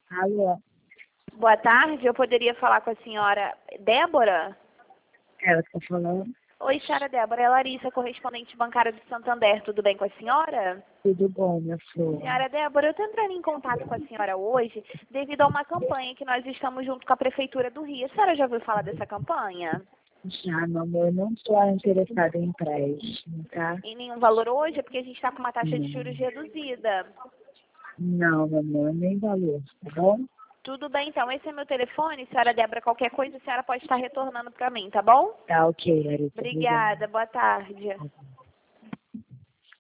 Alô, Boa tarde, eu poderia falar com a senhora Débora? ela está falando? Oi, senhora Débora, é Larissa, correspondente bancária do Santander, tudo bem com a senhora? Tudo bom, minha flor? Senhora Débora, eu estou entrando em contato com a senhora hoje devido a uma campanha que nós estamos junto com a Prefeitura do Rio. A senhora já ouviu falar dessa campanha? Já, meu amor, eu não estou interessada em empréstimo, tá? Em nenhum valor hoje, é porque a gente está com uma taxa de Não, juros reduzida. não, meu amor, nem valor, tá bom? Tudo bem, então, esse é meu telefone, senhora Débora, qualquer coisa a senhora pode estar retornando para mim, tá bom? Tá ok, Larissa, obrigada. Obrigada, boa tarde. Tá bom.